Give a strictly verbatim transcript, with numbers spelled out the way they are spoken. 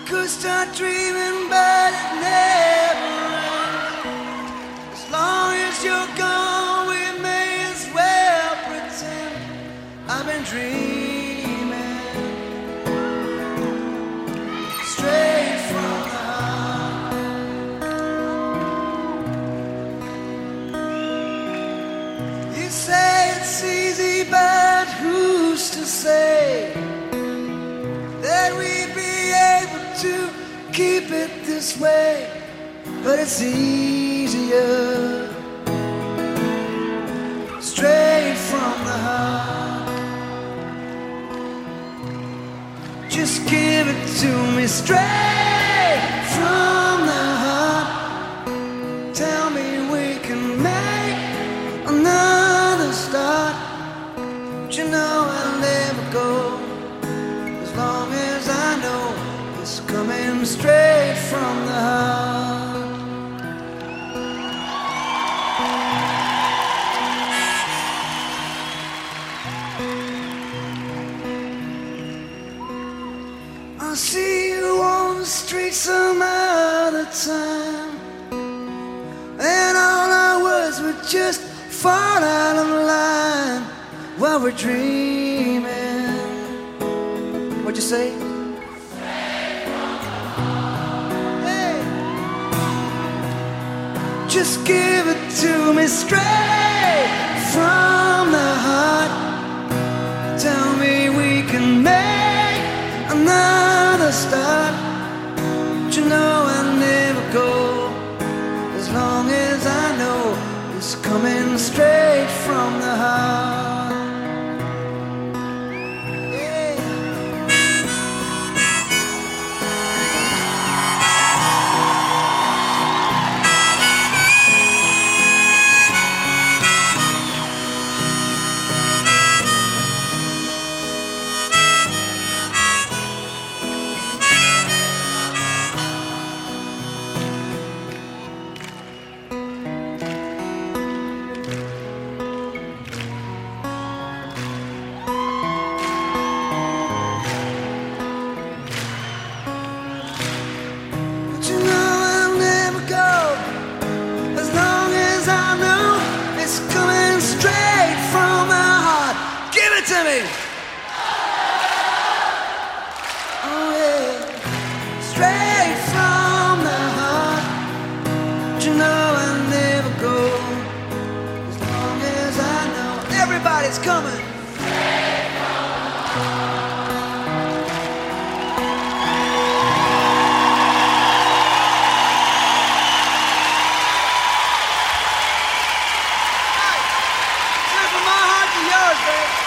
could start dreaming, but it never ends. As long as you're gone, we may as well pretend I've been dreaming straight from the heart. You say it's easy, but who's to say that we'd be able to keep it this way? But it's easier straight from the heart. Just give it to me straight from the heart. Tell me we can make another start. But you know I'll never go as long as I know it's coming straight from the heart. I'll see you on the street some other time, and all our words would just fall out of line while we're dreaming. What'd you say? Hey. Just give it to me straight from the heart. Tell me we can make another start. But you know I'll never go as long as I know it's coming straight from the heart. Yeah. But you know I'll never go as long as I know it's coming straight from the heart. Give it to me. Oh yeah, straight from the heart. But you know I'll never go as long as I know everybody's coming. Straight from my heart to yours, baby.